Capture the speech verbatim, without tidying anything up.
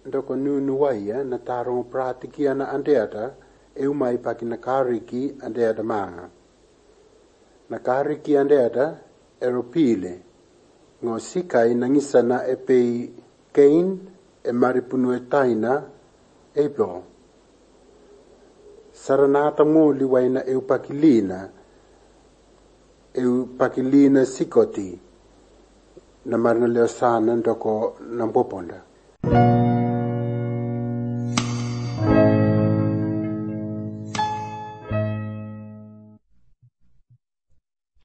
ndoko nunu waia na tarong pratiki ana andeata e umai paki na kariki andeata manga. Na kariki andeata eropile ngo sikai nangisana e pei Cain e maripunu e taina Abel. Saranata ngoli waina e upakilina e upakilina sikoti na marina leo sana ndoko nampoponda.